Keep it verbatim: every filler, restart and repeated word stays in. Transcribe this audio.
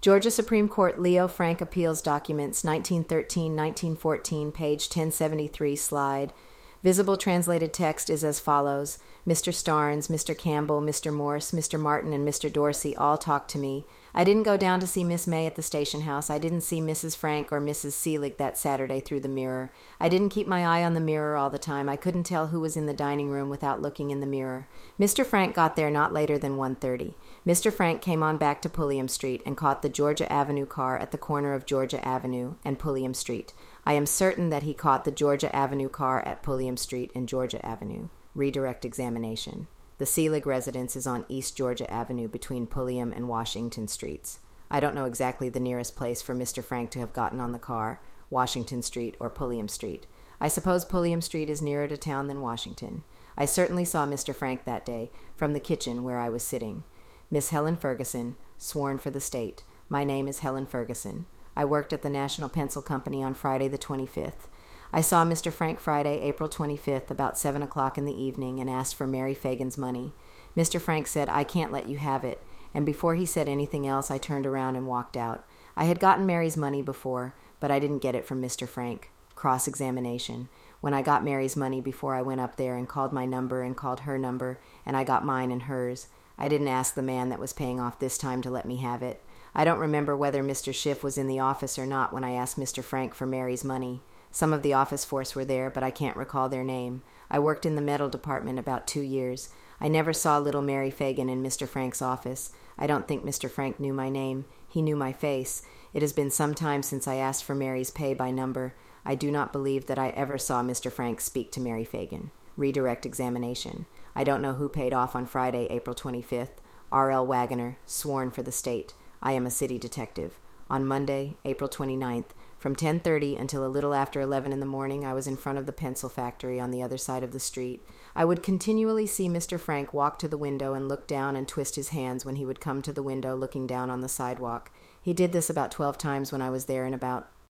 Georgia Supreme Court Leo Frank Appeals Documents, nineteen thirteen to nineteen fourteen, page ten seventy-three, slide. Visible translated text is as follows. Mister Starnes, Mister Campbell, Mister Morse, Mister Martin, and Mister Dorsey all talked to me. I didn't go down to see Miss May at the station house. I didn't see Missus Frank or Missus Seelig that Saturday through the mirror. I didn't keep my eye on the mirror all the time. I couldn't tell who was in the dining room without looking in the mirror. Mister Frank got there not later than one thirty. Mister Frank came on back to Pulliam Street and caught the Georgia Avenue car at the corner of Georgia Avenue and Pulliam Street. I am certain that he caught the Georgia Avenue car at Pulliam Street and Georgia Avenue. Redirect examination. The Seelig residence is on East Georgia Avenue between Pulliam and Washington Streets. I don't know exactly the nearest place for Mister Frank to have gotten on the car, Washington Street or Pulliam Street. I suppose Pulliam Street is nearer to town than Washington. I certainly saw Mister Frank that day, from the kitchen where I was sitting. Miss Helen Ferguson, sworn for the state. My name is Helen Ferguson. I worked at the National Pencil Company on Friday the twenty-fifth. I saw Mister Frank Friday, April twenty-fifth, about seven o'clock in the evening, and asked for Mary Fagan's money. Mister Frank said, "I can't let you have it," and before he said anything else, I turned around and walked out. I had gotten Mary's money before, but I didn't get it from Mister Frank. Cross-examination. When I got Mary's money before I went up there and called my number and called her number, and I got mine and hers, I didn't ask the man that was paying off this time to let me have it. I don't remember whether Mister Schiff was in the office or not when I asked Mister Frank for Mary's money. Some of the office force were there, but I can't recall their name. I worked in the metal department about two years. I never saw little Mary Fagan in Mister Frank's office. I don't think Mister Frank knew my name. He knew my face. It has been some time since I asked for Mary's pay by number. I do not believe that I ever saw Mister Frank speak to Mary Fagan. Redirect examination. I don't know who paid off on Friday, April twenty-fifth. R L Wagoner, sworn for the state. I am a city detective. On Monday, April twenty-ninth, from ten thirty until a little after eleven in the morning, I was in front of the pencil factory on the other side of the street. I would continually see Mister Frank walk to the window and look down and twist his hands when he would come to the window looking down on the sidewalk. He did this about twelve times when I was there in about